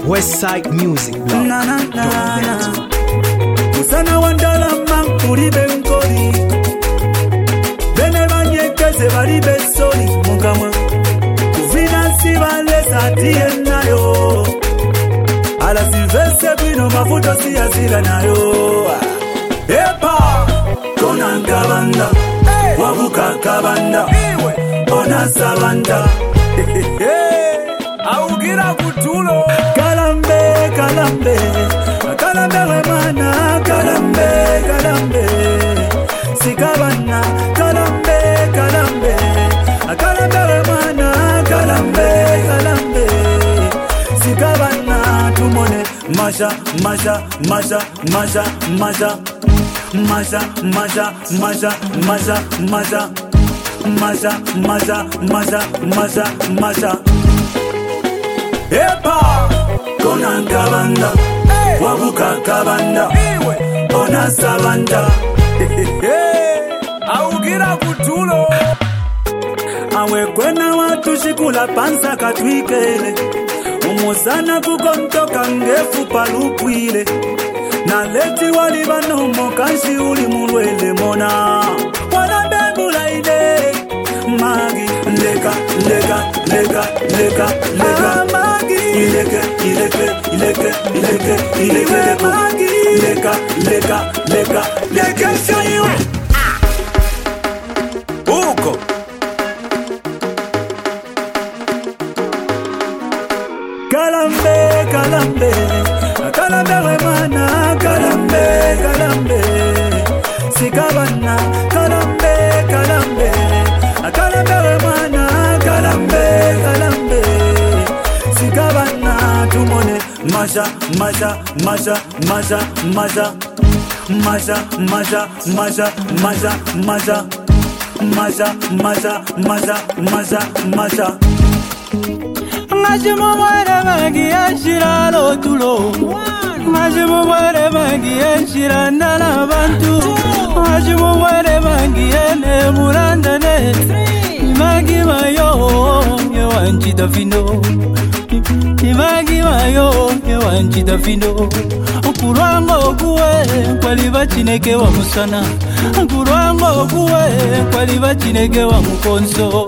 Westside Music Blog. Na na na na. Musana wandala mankuri benkori. Bene banyekeze bari besori mukamwa. Kuvina sibale satie nayo. Ala silvese bino mafuto siyazila nayo. Epa kona nkabanda wabuka kabanda ona sabanda augira kutulo kalambe kalambe kalambe wemana kalambe kalambe sikabana kalambe kalambe kalambe wemana kalambe kalambe sikabana tumone masha masha masha masha masha Masha, masha, masha, masha, masha, masha, masha, masha, masha, masha. Epa, kona nkabanda, wabuka kabanda, ona sabanda. Augira kutulo. Awe kwena watu shikula pansa katwikele. Umosana kukontoka ngefu palukwile. Na leti walibano mokanshi uli mulwele mona wana bembula ide magi leka leka leka leka leka magi ileke ileke ileke ileke ileke magi leka leka leka leka shaiwe uko kalambe kalambe kalambe wemana kalambe kalambe sikabana kalambe kalambe kalambe wemana kalambe kalambe sikabana tumone masha masha masha masha masha masha masha masha masha masha masha masha masha masha masha Majimu mwere magi ashira lotulo Majimu mwere magi ashira nala bantu Majimu mwere magi ene murandane Magi mayo ye wanchita fino Magi mayo ye wanchita fino Kurwango kuwe kwaliba chineke wa musana Kurwango kuwe kwaliba chineke wa mukonso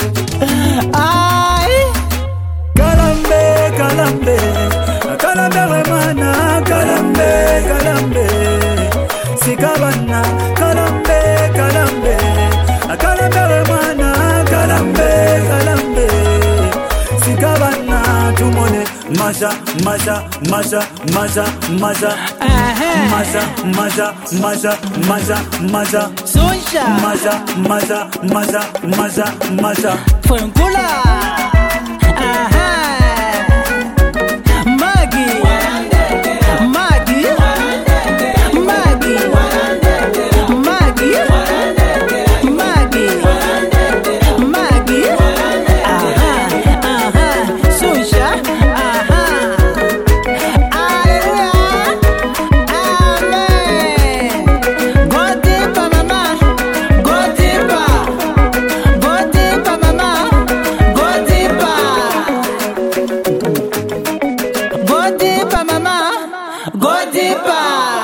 Kalambe, kalambe, kalambe wemana, kalambe, kalambe, sikabana, kalambe, kalambe, kalambe wemana, kalambe, kalambe, sikabana, tumone, masha, masha, masha, masha, masha, masha, masha, masha, masha, masha, Sunshine, masha, masha, masha, masha, masha, Funkula. Go deeper.